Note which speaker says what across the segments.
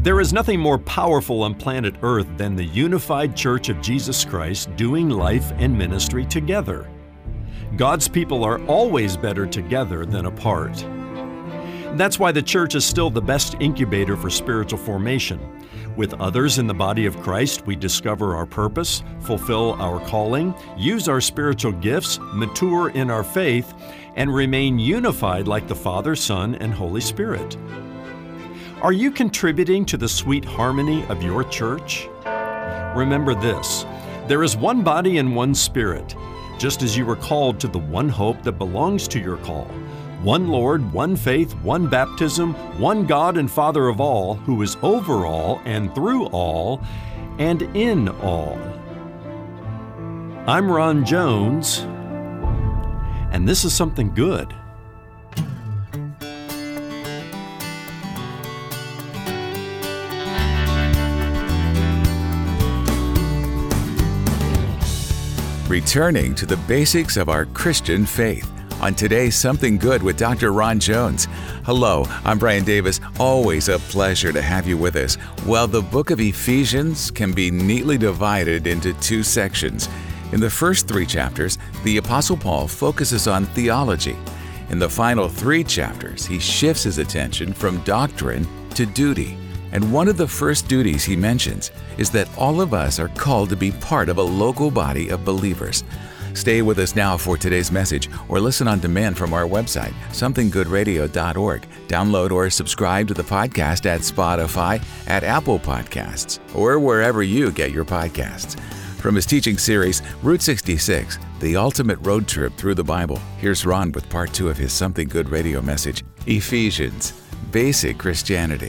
Speaker 1: There is nothing more powerful on planet Earth than the unified Church of Jesus Christ doing life and ministry together. God's people are always better together than apart. That's why the church is still the best incubator for spiritual formation. With others in the body of Christ, we discover our purpose, fulfill our calling, use our spiritual gifts, mature in our faith, and remain unified like the Father, Son, and Holy Spirit. Are you contributing to the sweet harmony of your church? Remember this: there is one body and one Spirit, just as you were called to the one hope that belongs to your call. One Lord, one faith, one baptism, one God and Father of all, who is over all and through all and in all. I'm Ron Jones, and this is something good.
Speaker 2: Returning to the basics of our Christian faith on today's Something Good with Dr. Ron Jones. Hello, I'm Brian Davis. Always a pleasure to have you with us. Well, the book of Ephesians can be neatly divided into two sections. In the first 3 chapters, the Apostle Paul focuses on theology. In the final 3 chapters, he shifts his attention from doctrine to duty. And one of the first duties he mentions is that all of us are called to be part of a local body of believers. Stay with us now for today's message, or listen on demand from our website, somethinggoodradio.org. Download or subscribe to the podcast at Spotify, at Apple Podcasts, or wherever you get your podcasts. From his teaching series, Route 66, the ultimate road trip through the Bible, here's Ron with part 2 of his Something Good radio message, Ephesians, Basic Christianity.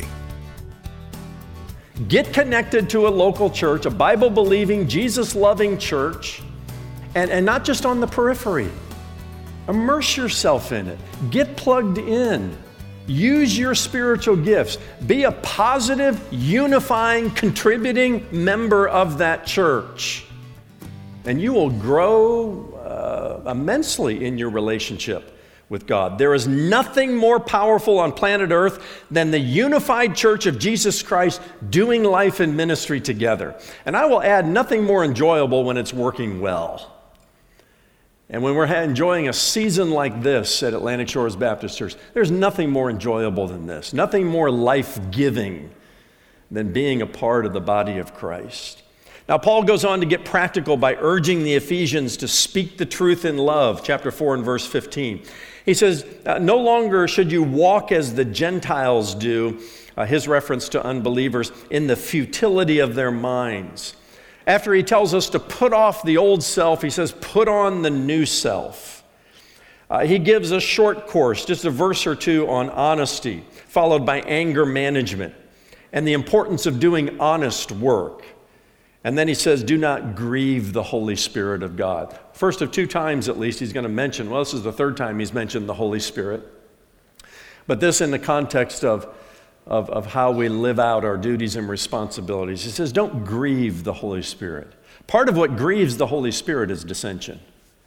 Speaker 1: Get connected to a local church, a Bible-believing, Jesus-loving church, and not just on the periphery. Immerse yourself in it. Get plugged in. Use your spiritual gifts. Be a positive, unifying, contributing member of that church. And you will grow immensely in your relationship with God. There is nothing more powerful on planet Earth than the unified church of Jesus Christ doing life and ministry together. And I will add, nothing more enjoyable when it's working well. And when we're enjoying a season like this at Atlantic Shores Baptist Church, there's nothing more enjoyable than this, nothing more life-giving than being a part of the body of Christ. Now, Paul goes on to get practical by urging the Ephesians to speak the truth in love, chapter 4 and verse 15. He says, no longer should you walk as the Gentiles do, his reference to unbelievers, in the futility of their minds. After he tells us to put off the old self, he says, put on the new self. He gives a short course, just a verse or 2 on honesty, followed by anger management and the importance of doing honest work. And then he says, do not grieve the Holy Spirit of God. First of 2 times at least he's going to mention, well, this is the 3rd time he's mentioned the Holy Spirit. But this in the context of how we live out our duties and responsibilities. He says, don't grieve the Holy Spirit. Part of what grieves the Holy Spirit is dissension.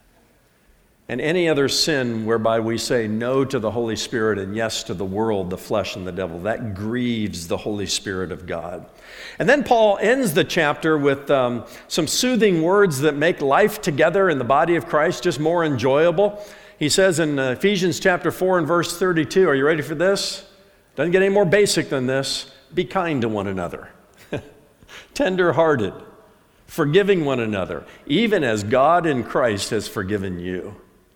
Speaker 1: And any other sin whereby we say no to the Holy Spirit and yes to the world, the flesh, and the devil, that grieves the Holy Spirit of God. And then Paul ends the chapter with some soothing words that make life together in the body of Christ just more enjoyable. He says in Ephesians chapter 4 and verse 32, are you ready for this? Doesn't get any more basic than this. Be kind to one another, tender-hearted, forgiving one another, even as God in Christ has forgiven you.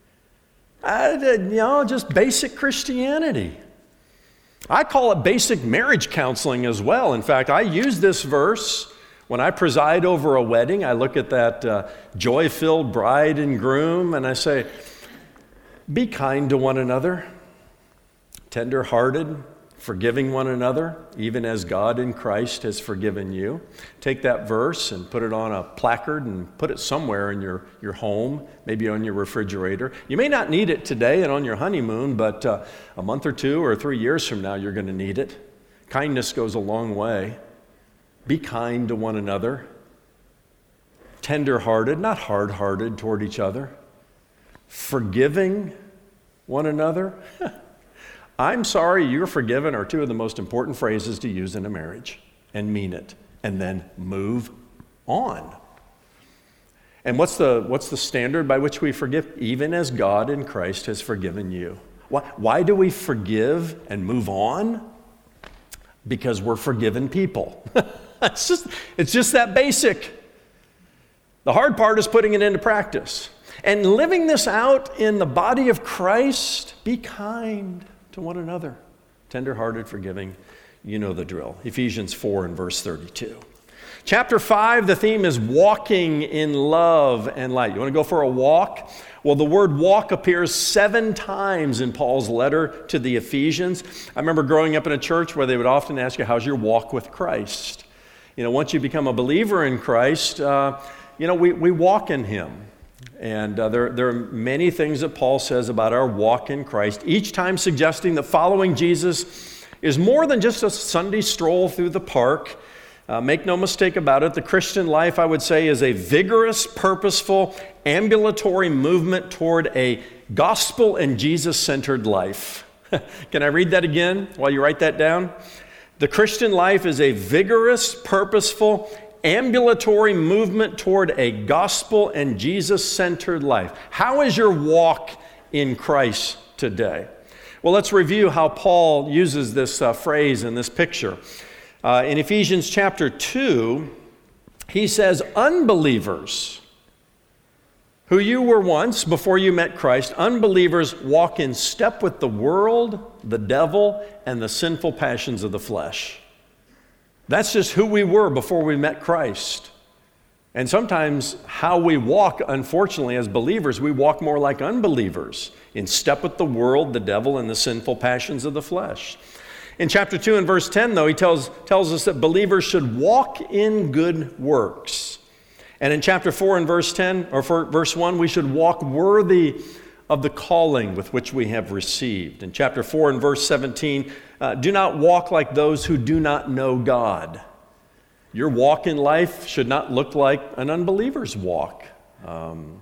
Speaker 1: Just basic Christianity. I call it basic marriage counseling as well. In fact, I use this verse when I preside over a wedding. I look at that joy-filled bride and groom and I say, be kind to one another, tender-hearted, forgiving one another, even as God in Christ has forgiven you. Take that verse and put it on a placard and put it somewhere in your home, maybe on your refrigerator. You may not need it today and on your honeymoon, but a month or 2 or 3 years from now, you're going to need it. Kindness goes a long way. Be kind to one another. Tender-hearted, not hard-hearted toward each other. Forgiving one another. I'm sorry, you're forgiven are two of the most important phrases to use in a marriage, and mean it, and then move on. And what's the standard by which we forgive? Even as God in Christ has forgiven you. Why do we forgive and move on? Because we're forgiven people. It's just that basic. The hard part is putting it into practice. And living this out in the body of Christ, be kind to one another. Tender-hearted, forgiving. You know the drill. Ephesians 4 and verse 32. Chapter 5, the theme is walking in love and light. You want to go for a walk? Well, the word walk appears 7 times in Paul's letter to the Ephesians. I remember growing up in a church where they would often ask you, how's your walk with Christ? Once you become a believer in Christ, we walk in Him. And there are many things that Paul says about our walk in Christ, each time suggesting that following Jesus is more than just a Sunday stroll through the park. Make no mistake about it, the Christian life, I would say, is a vigorous, purposeful, ambulatory movement toward a gospel and Jesus-centered life. Can I read that again while you write that down? The Christian life is a vigorous, purposeful, ambulatory movement toward a gospel and Jesus-centered life. How is your walk in Christ today? Well, let's review how Paul uses this phrase in this picture. In Ephesians chapter 2, he says, unbelievers, who you were once before you met Christ, unbelievers walk in step with the world, the devil, and the sinful passions of the flesh. That's just who we were before we met Christ. And sometimes how we walk, unfortunately, as believers, we walk more like unbelievers, in step with the world, the devil, and the sinful passions of the flesh. In chapter 2 and verse 10, though, he tells us that believers should walk in good works. And in chapter 4 and verse 10, or verse 1, we should walk worthy of the calling with which we have received. In chapter 4 and verse 17, do not walk like those who do not know God. Your walk in life should not look like an unbeliever's walk and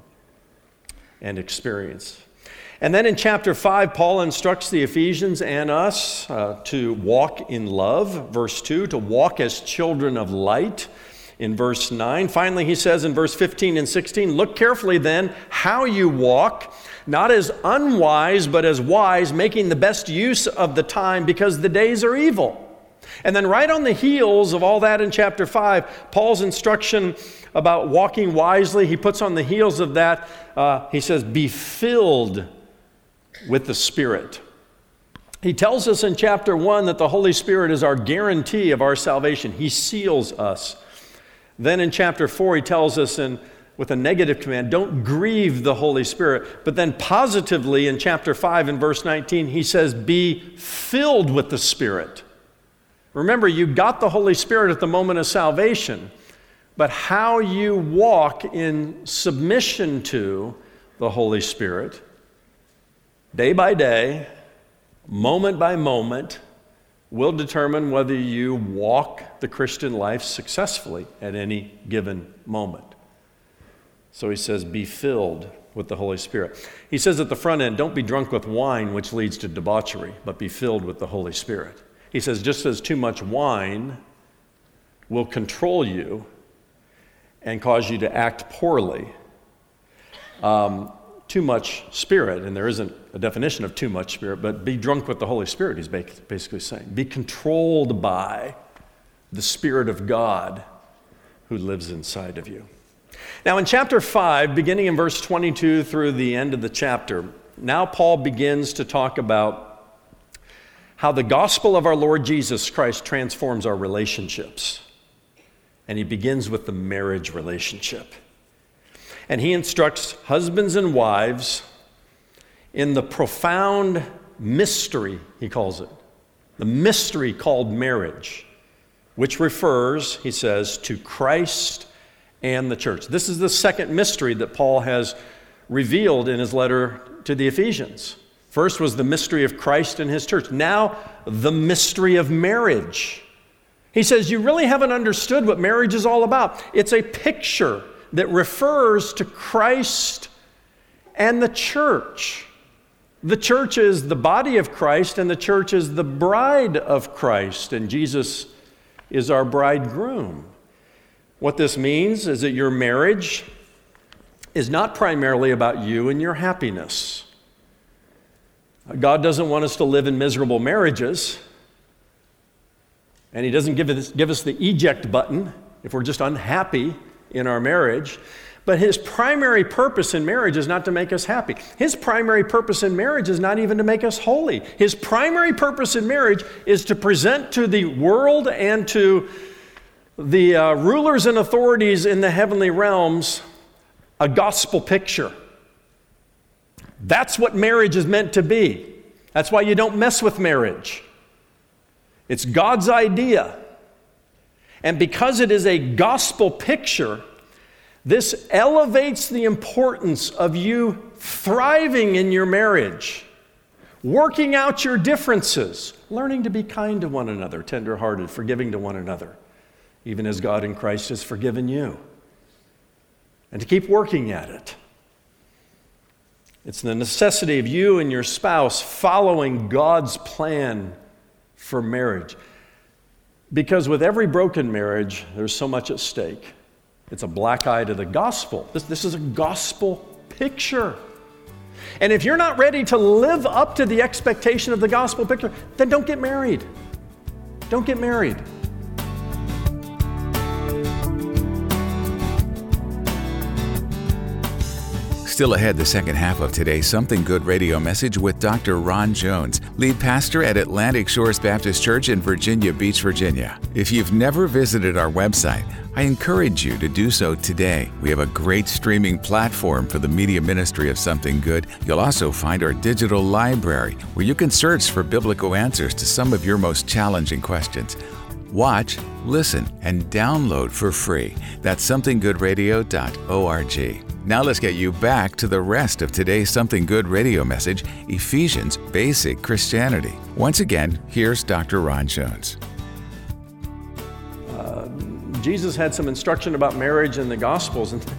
Speaker 1: experience. And then in chapter 5, Paul instructs the Ephesians and us to walk in love. Verse 2, to walk as children of light. In verse 9, finally he says in verse 15 and 16, look carefully then how you walk, not as unwise but as wise, making the best use of the time because the days are evil. And then right on the heels of all that in chapter 5, Paul's instruction about walking wisely, he puts on the heels of that, he says, be filled with the Spirit. He tells us in chapter 1 that the Holy Spirit is our guarantee of our salvation. He seals us. Then in chapter 4, he tells us with a negative command, don't grieve the Holy Spirit. But then positively in chapter 5 and verse 19, he says, be filled with the Spirit. Remember, you got the Holy Spirit at the moment of salvation, but how you walk in submission to the Holy Spirit, day by day, moment by moment, will determine whether you walk the Christian life successfully at any given moment. So he says, be filled with the Holy Spirit. He says at the front end, don't be drunk with wine, which leads to debauchery, but be filled with the Holy Spirit. He says, just as too much wine will control you and cause you to act poorly, too much spirit, and there isn't a definition of too much spirit, but be drunk with the Holy Spirit, he's basically saying. Be controlled by the Spirit of God who lives inside of you. Now in chapter 5, beginning in verse 22 through the end of the chapter, now Paul begins to talk about how the gospel of our Lord Jesus Christ transforms our relationships. And he begins with the marriage relationship. And he instructs husbands and wives in the profound mystery, he calls it, the mystery called marriage, which refers, he says, to Christ and the church. This is the second mystery that Paul has revealed in his letter to the Ephesians. First was the mystery of Christ and his church. Now, the mystery of marriage. He says, you really haven't understood what marriage is all about. It's a picture that refers to Christ and the church. The church is the body of Christ, and the church is the bride of Christ, and Jesus is our bridegroom. What this means is that your marriage is not primarily about you and your happiness. God doesn't want us to live in miserable marriages, and He doesn't give us the eject button if we're just unhappy in our marriage. But His primary purpose in marriage is not to make us happy. His primary purpose in marriage is not even to make us holy. His primary purpose in marriage is to present to the world and to the rulers and authorities in the heavenly realms a gospel picture. That's what marriage is meant to be. That's why you don't mess with marriage. It's God's idea. And because it is a gospel picture, this elevates the importance of you thriving in your marriage, working out your differences, learning to be kind to one another, tender-hearted, forgiving to one another, even as God in Christ has forgiven you, and to keep working at it. It's the necessity of you and your spouse following God's plan for marriage. Because with every broken marriage, there's so much at stake. It's a black eye to the gospel. This is a gospel picture. And if you're not ready to live up to the expectation of the gospel picture, then don't get married. Don't get married.
Speaker 2: Still ahead, the second half of today's Something Good radio message with Dr. Ron Jones, lead pastor at Atlantic Shores Baptist Church in Virginia Beach, Virginia. If you've never visited our website, I encourage you to do so today. We have a great streaming platform for the media ministry of Something Good. You'll also find our digital library where you can search for biblical answers to some of your most challenging questions. Watch, listen, and download for free. That's somethinggoodradio.org. Now let's get you back to the rest of today's Something Good radio message, Ephesians Basic Christianity. Once again, here's Dr. Ron Jones.
Speaker 1: Jesus had some instruction about marriage in the Gospels, and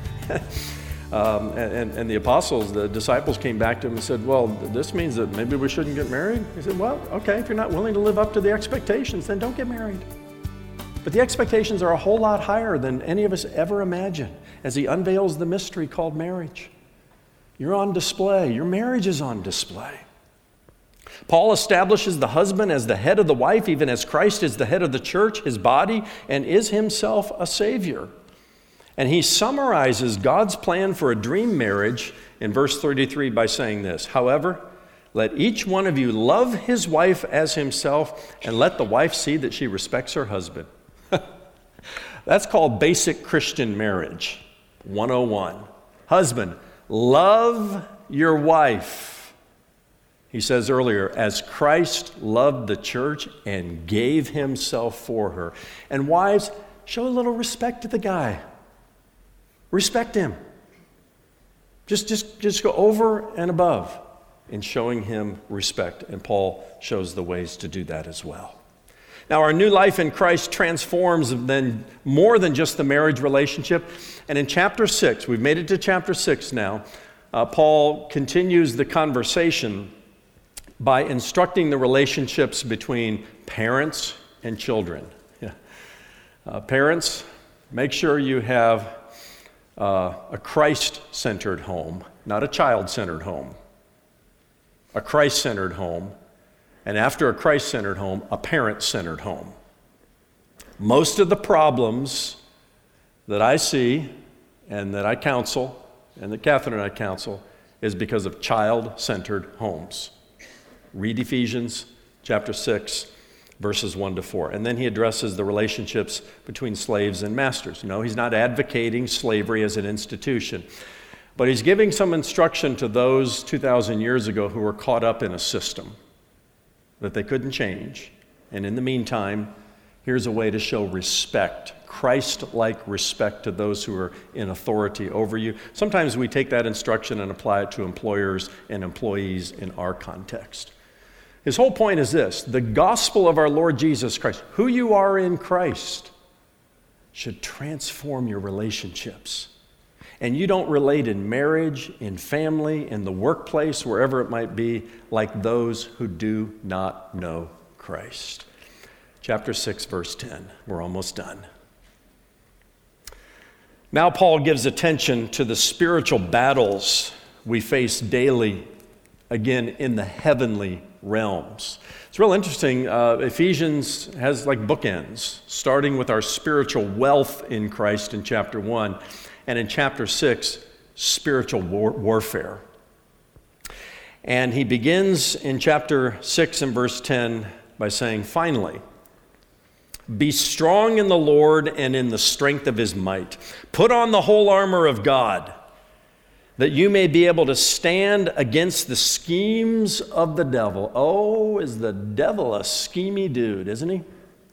Speaker 1: the apostles, the disciples came back to him and said, well, this means that maybe we shouldn't get married? He said, well, okay, if you're not willing to live up to the expectations, then don't get married. But the expectations are a whole lot higher than any of us ever imagined as He unveils the mystery called marriage. You're on display. Your marriage is on display. Paul establishes the husband as the head of the wife, even as Christ is the head of the church, His body, and is Himself a Savior. And he summarizes God's plan for a dream marriage in verse 33 by saying this: however, let each one of you love his wife as himself, and let the wife see that she respects her husband. That's called basic Christian marriage 101. Husband, love your wife. He says earlier, as Christ loved the church and gave Himself for her. And wives, show a little respect to the guy. Respect him. Just go over and above in showing him respect. And Paul shows the ways to do that as well. Now, our new life in Christ transforms then more than just the marriage relationship. And in chapter 6, we've made it to chapter 6 now, Paul continues the conversation by instructing the relationships between parents and children. Parents, make sure you have a Christ-centered home, not a child-centered home. A Christ-centered home. And after a Christ-centered home, a parent-centered home. Most of the problems that I see and that I counsel, and that Catherine and I counsel, is because of child-centered homes. Read Ephesians chapter 6, verses 1 to 4. And then he addresses the relationships between slaves and masters. No, he's not advocating slavery as an institution, but he's giving some instruction to those 2,000 years ago who were caught up in a system that they couldn't change. And in the meantime, here's a way to show respect, Christ-like respect to those who are in authority over you. Sometimes we take that instruction and apply it to employers and employees in our context. His whole point is this: the gospel of our Lord Jesus Christ, who you are in Christ, should transform your relationships. and you don't relate in marriage, in family, in the workplace, wherever it might be, like those who do not know Christ. Chapter 6, verse 10. We're almost done. Now Paul gives attention to the spiritual battles we face daily, again, in the heavenly realms. It's real interesting. Ephesians has like bookends, starting with our spiritual wealth in Christ in chapter 1, and in chapter 6, spiritual warfare. And he begins in chapter 6 and verse 10 by saying, finally, be strong in the Lord and in the strength of his might. Put on the whole armor of God, that you may be able to stand against the schemes of the devil. Oh, is the devil a schemy dude, isn't he?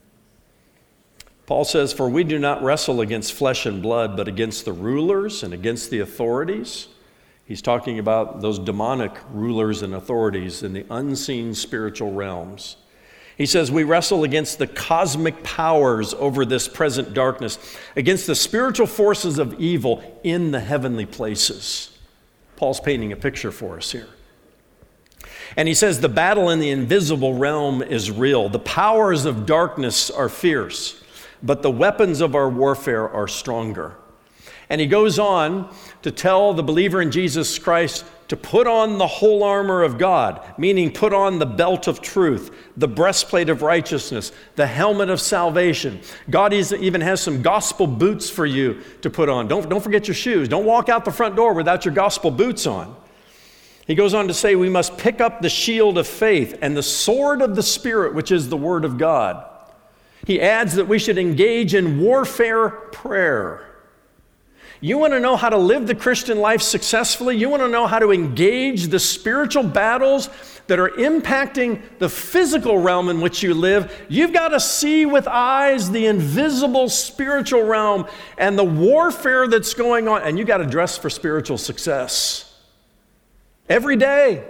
Speaker 1: Paul says, for we do not wrestle against flesh and blood, but against the rulers and against the authorities. He's talking about those demonic rulers and authorities in the unseen spiritual realms. He says we wrestle against the cosmic powers over this present darkness, against the spiritual forces of evil in the heavenly places. Paul's painting a picture for us here. And he says the battle in the invisible realm is real. The powers of darkness are fierce, but the weapons of our warfare are stronger. And he goes on to tell the believer in Jesus Christ to put on the whole armor of God, meaning put on the belt of truth, the breastplate of righteousness, the helmet of salvation. God even has some gospel boots for you to put on. Don't forget your shoes. Don't walk out the front door without your gospel boots on. He goes on to say we must pick up the shield of faith and the sword of the Spirit, which is the word of God. He adds that we should engage in warfare prayer. You want to know how to live the Christian life successfully? You want to know how to engage the spiritual battles that are impacting the physical realm in which you live? You've got to see with eyes the invisible spiritual realm and the warfare that's going on. And you got to dress for spiritual success every day.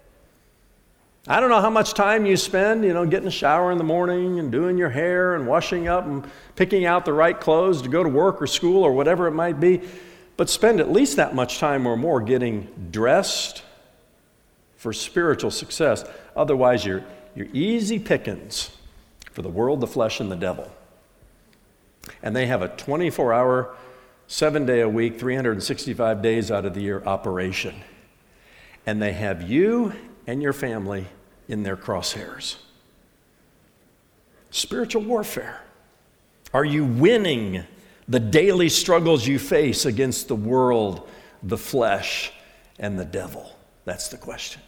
Speaker 1: I don't know how much time you spend, getting a shower in the morning and doing your hair and washing up and picking out the right clothes to go to work or school or whatever it might be. But spend at least that much time or more getting dressed for spiritual success. Otherwise, you're easy pickings for the world, the flesh, and the devil. And they have a 24-hour, 7-day-a-week, 365 days out of the year operation. And they have you and your family in their crosshairs. Spiritual warfare. Are you winning the daily struggles you face against the world, the flesh, and the devil? That's the question.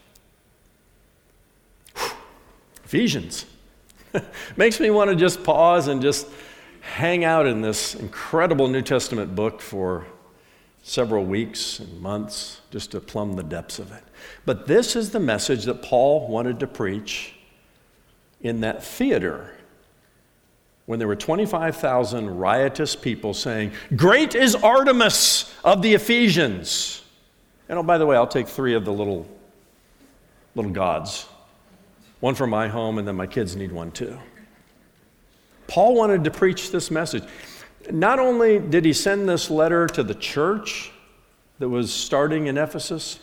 Speaker 1: Whew. Ephesians. Makes me want to just pause and just hang out in this incredible New Testament book for several weeks and months just to plumb the depths of it. But this is the message that Paul wanted to preach in that theater when there were 25,000 riotous people saying, "Great is Artemis of the Ephesians." And oh, by the way, I'll take 3 of the little gods. One for my home, and then my kids need one too. Paul wanted to preach this message. Not only did he send this letter to the church that was starting in Ephesus,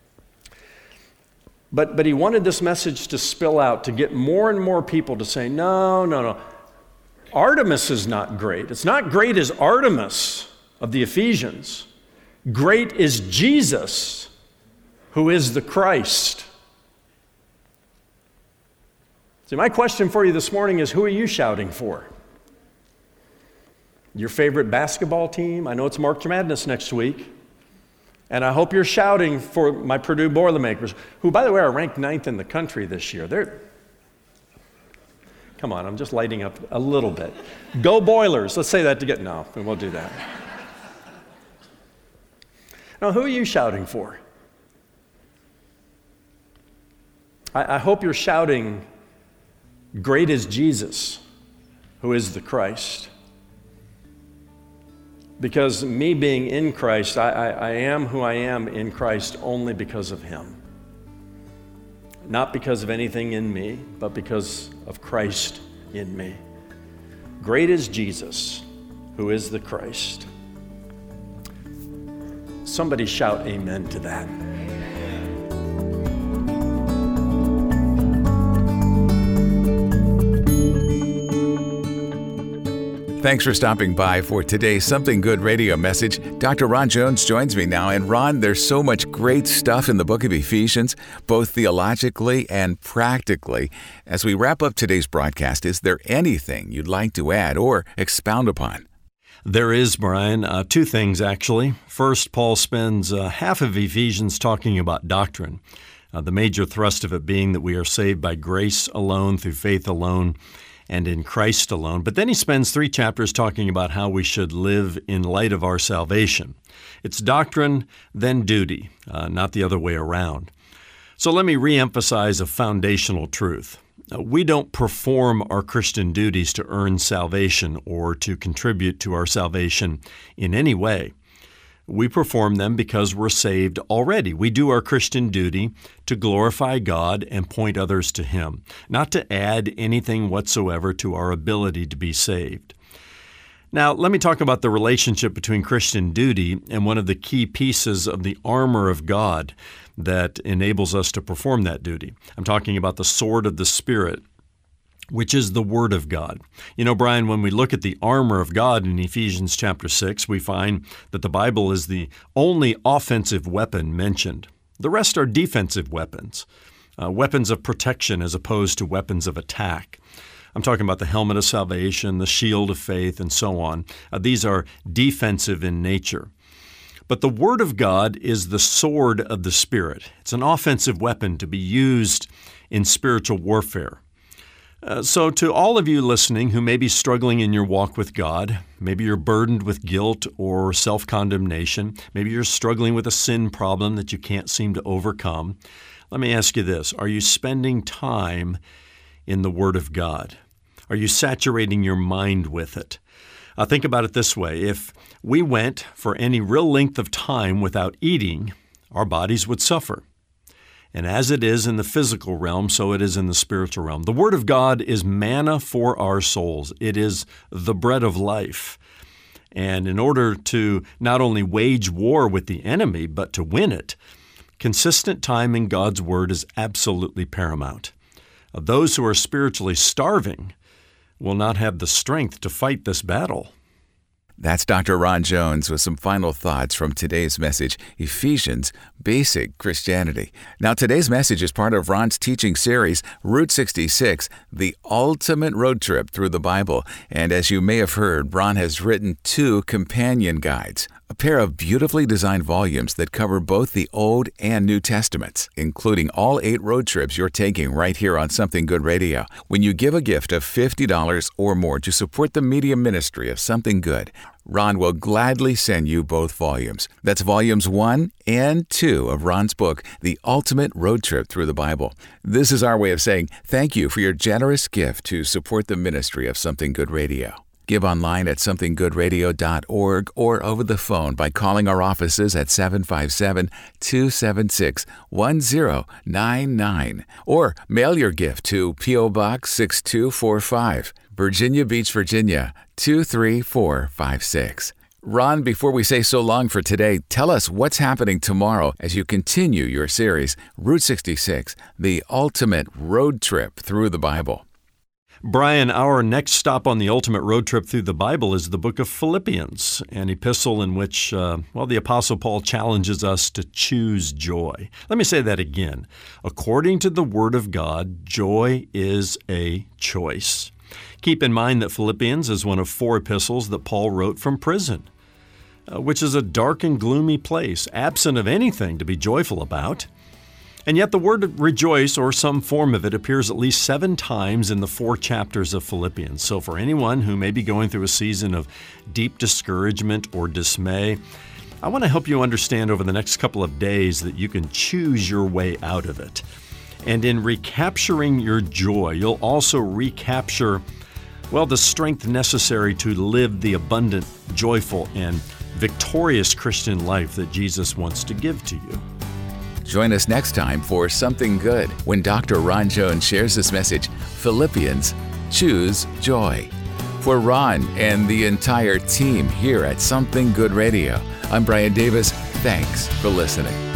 Speaker 1: but he wanted this message to spill out, to get more and more people to say, no. Artemis is not great. It's not great as Artemis of the Ephesians. Great is Jesus, who is the Christ. See, my question for you this morning is, who are you shouting for? Your favorite basketball team? I know it's March Madness next week. And I hope you're shouting for my Purdue Boilermakers, who, by the way, are ranked 9th in the country this year. Come on, I'm just lighting up a little bit. Go Boilers. Let's say that together. No, we won't do that. Now, who are you shouting for? I hope you're shouting, "Great is Jesus, who is the Christ." Because me being in Christ, I am who I am in Christ only because of Him. Not because of anything in me, but because of Christ in me. Great is Jesus, who is the Christ. Somebody shout amen to that.
Speaker 2: Thanks for stopping by for today's Something Good radio message. Dr. Ron Jones joins me now. And Ron, there's so much great stuff in the book of Ephesians, both theologically and practically. As we wrap up today's broadcast, is there anything you'd like to add or expound upon?
Speaker 1: There is, Brian. Two things, actually. First, Paul spends half of Ephesians talking about doctrine, the major thrust of it being that we are saved by grace alone, through faith alone, and in Christ alone. But then he spends 3 chapters talking about how we should live in light of our salvation. It's doctrine, then duty, not the other way around. So let me reemphasize a foundational truth. We don't perform our Christian duties to earn salvation or to contribute to our salvation in any way. We perform them because we're saved already. We do our Christian duty to glorify God and point others to Him, not to add anything whatsoever to our ability to be saved. Now, let me talk about the relationship between Christian duty and one of the key pieces of the armor of God that enables us to perform that duty. I'm talking about the sword of the Spirit, which is the Word of God. You know, Brian, when we look at the armor of God in Ephesians chapter 6, we find that the Bible is the only offensive weapon mentioned. The rest are defensive weapons, weapons of protection as opposed to weapons of attack. I'm talking about the helmet of salvation, the shield of faith, and so on. These are defensive in nature. But the Word of God is the sword of the Spirit. It's an offensive weapon to be used in spiritual warfare. So to all of you listening who may be struggling in your walk with God, maybe you're burdened with guilt or self-condemnation, maybe you're struggling with a sin problem that you can't seem to overcome, let me ask you this. Are you spending time in the Word of God? Are you saturating your mind with it? Think about it this way. If we went for any real length of time without eating, our bodies would suffer. And as it is in the physical realm, so it is in the spiritual realm. The Word of God is manna for our souls. It is the bread of life. And in order to not only wage war with the enemy, but to win it, consistent time in God's Word is absolutely paramount. Those who are spiritually starving will not have the strength to fight this battle.
Speaker 2: That's Dr. Ron Jones with some final thoughts from today's message, Ephesians, Basic Christianity. Now, today's message is part of Ron's teaching series, Route 66, the ultimate road trip through the Bible. And as you may have heard, Ron has written 2 companion guides, a pair of beautifully designed volumes that cover both the Old and New Testaments, including all 8 road trips you're taking right here on Something Good Radio. When you give a gift of $50 or more to support the media ministry of Something Good, Ron will gladly send you both volumes. That's volumes 1 and 2 of Ron's book, The Ultimate Road Trip Through the Bible. This is our way of saying thank you for your generous gift to support the ministry of Something Good Radio. Give online at somethinggoodradio.org or over the phone by calling our offices at 757-276-1099. Or mail your gift to P.O. Box 6245, Virginia Beach, Virginia 23456. Ron, before we say so long for today, tell us what's happening tomorrow as you continue your series, Route 66, the ultimate road trip through the Bible.
Speaker 1: Brian, our next stop on the ultimate road trip through the Bible is the book of Philippians, an epistle in which, the Apostle Paul challenges us to choose joy. Let me say that again. According to the Word of God, joy is a choice. Keep in mind that Philippians is one of 4 epistles that Paul wrote from prison, which is a dark and gloomy place, absent of anything to be joyful about. And yet the word rejoice, or some form of it, appears at least 7 times in the 4 chapters of Philippians. So for anyone who may be going through a season of deep discouragement or dismay, I want to help you understand over the next couple of days that you can choose your way out of it. And in recapturing your joy, you'll also recapture, the strength necessary to live the abundant, joyful, and victorious Christian life that Jesus wants to give to you.
Speaker 2: Join us next time for Something Good when Dr. Ron Jones shares this message, Philippians, Choose Joy. For Ron and the entire team here at Something Good Radio, I'm Brian Davis. Thanks for listening.